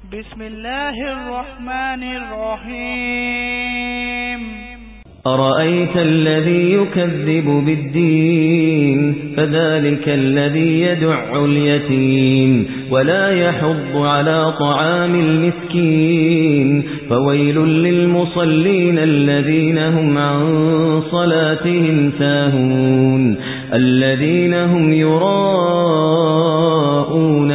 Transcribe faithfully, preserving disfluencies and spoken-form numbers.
بسم الله الرحمن الرحيم أرأيت الذي يكذب بالدين فذلك الذي يدع اليتيم ولا يحض على طعام المسكين فويل للمصلين الذين هم عن صلاتهم ساهون الذين هم يراءون